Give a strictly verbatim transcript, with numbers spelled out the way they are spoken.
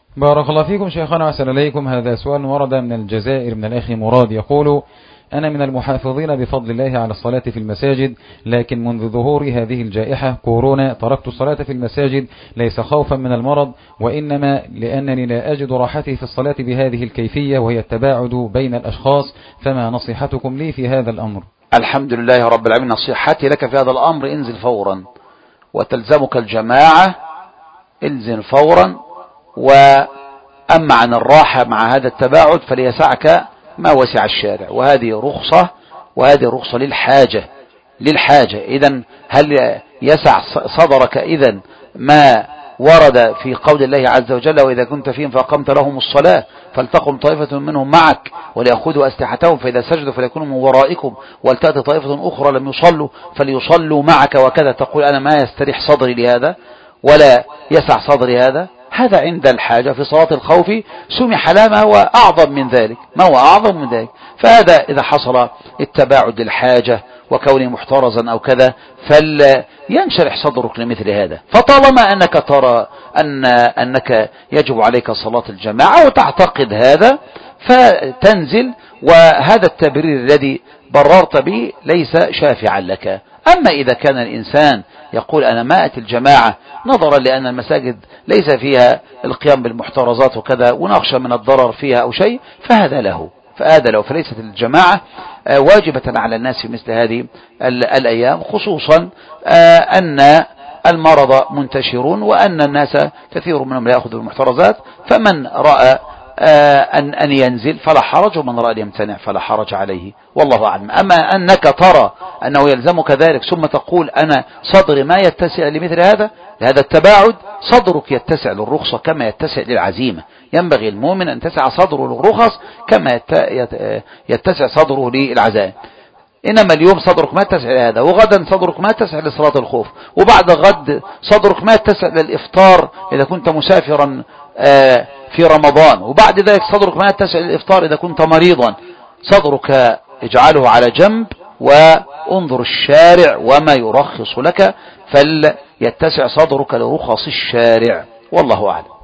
بارك الله فيكم شيخنا وأحسن إليكم. هذا سؤال ورد من الجزائر من الأخ مراد، يقول: أنا من المحافظين بفضل الله على الصلاة في المساجد، لكن منذ ظهور هذه الجائحة كورونا تركت الصلاة في المساجد، ليس خوفا من المرض وإنما لأنني لا أجد راحتي في الصلاة بهذه الكيفية وهي التباعد بين الأشخاص، فما نصيحتكم لي في هذا الأمر؟ الحمد لله رب العالمين. نصيحتي لك في هذا الأمر: انزل فورا، وتلزمك الجماعة، انزل فورا. وأما عن الراحة مع هذا التباعد فليسعك ما وسع الشارع، وهذه رخصة، وهذه رخصة للحاجة للحاجة إذن هل يسع صدرك إذن ما ورد في قول الله عز وجل: وإذا كنت فيهم فأقمت لهم الصلاة فلتقم طائفة منهم معك وليأخذوا أسلحتهم فإذا سجدوا فليكونوا من ورائكم ولتأتي طائفة أخرى لم يصلوا فليصلوا معك، وكذا تقول أنا ما يستريح صدري لهذا ولا يسع صدري هذا. هذا عند الحاجة في صلاة الخوف سمح لا ما هو أعظم من ذلك، ما هو أعظم من ذلك. فهذا إذا حصل التباعد للحاجة وكونه محترزا أو كذا فلينشرح صدرك لمثل هذا. فطالما أنك ترى أن أنك يجب عليك صلاة الجماعة وتعتقد هذا فتنزل، وهذا التبرير الذي بررت به ليس شافعا لك. أما إذا كان الإنسان يقول أنا ما أتي الجماعة نظرا لأن المساجد ليس فيها القيام بالمحترزات وكذا ونخشى من الضرر فيها أو شيء، فهذا له فهذا له فليست الجماعة واجبة على الناس في مثل هذه الأيام، خصوصا أن المرض منتشرون وأن الناس كثير منهم لا يأخذ المحترزات. فمن رأى أن أن ينزل فلا حرج، ومن رأى أن يمتنع فلا حرج عليه، والله أعلم. أما أنك ترى أنه يلزمك ذلك ثم تقول أنا صدري ما يتسع لمثل هذا لهذا التباعد، صدرك يتسع للرخصة كما يتسع للعزيمة. ينبغي المؤمن أن تسع صدره للرخص كما يتسع صدره للعزائم. إنما اليوم صدرك ما يتسع لهذا، وغدا صدرك ما يتسع لصلاة الخوف، وبعد غد صدرك ما يتسع للإفطار إذا كنت مسافرا في رمضان، وبعد ذلك صدرك ما يتسع للإفطار إذا كنت مريضا. صدرك اجعله على جنب وانظر الشارع وما يرخص لك، فليتسع صدرك لرخص الشارع، والله أعلم.